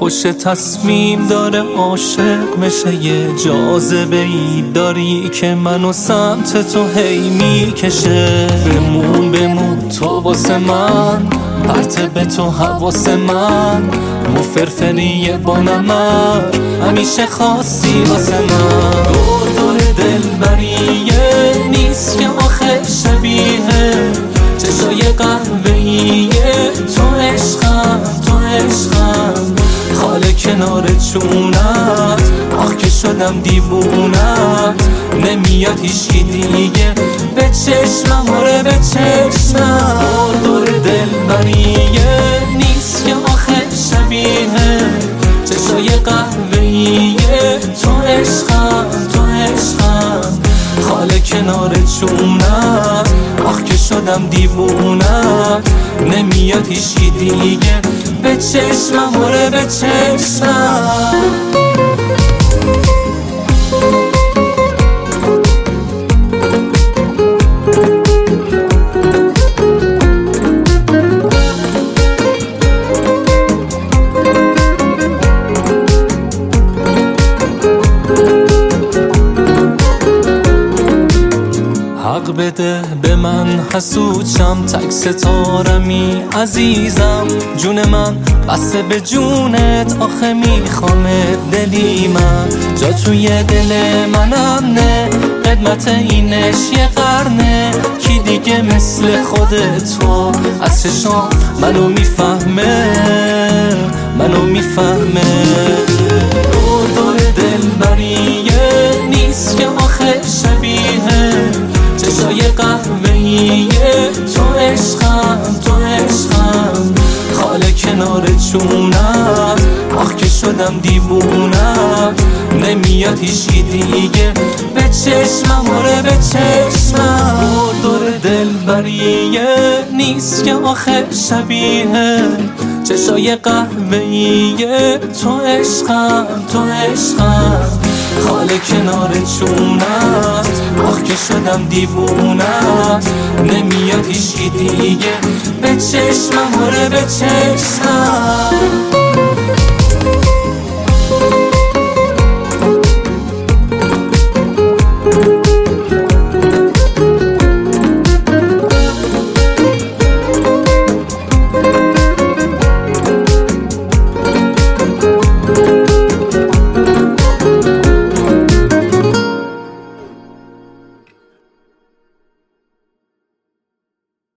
خوش تصمیم داره عاشق میشه، یه جاذبه ای داری که منو سمت تو هی میکشه. بمون تو واسه من، پرت به تو حواس من، مفرفری با نمر همیشه خاصی واسه من. دور دلبریه نیست که آخه شبیه چشای قهوه‌ایه. تو عشقم خاله کنار چونت، آخ که شدم دیوونت. نمیاد هیچی دیگه به چشمم، آره به چشمم. دور دلبریه نیست که آخه شبیه چشای قهوه‌ایه. تو عشقم خاله کنار چونت، آخ که شدم دیوونت. نمیاد هیچی دیگه به چشمم، آره به چشمم. حق بده به من حسود شم، تک ستارمی عزیزم. جون من بسته به جونت، آخه میخوامت دلی من. جا توی دل منم نه، قدمت اینش یه قرنه. کی دیگه مثل خودت تو از چشام منو میفهمه. دور دلبریه نیست که آخه شبیه چشای قهوه‌ایه. تو عشقم خاله کنار چونت، آخ که شدم دیوونت. نمیاد هیچی دیگه به چشمم، آره به چشمم. دور دلبریه نیست که آخه شبیه چشای قهوه‌ایه. تو عشقم خاله کنار چونت، آخ که شدم دیوونت. نمیاد هیچی دیگه به چشمم، آره به چشمم.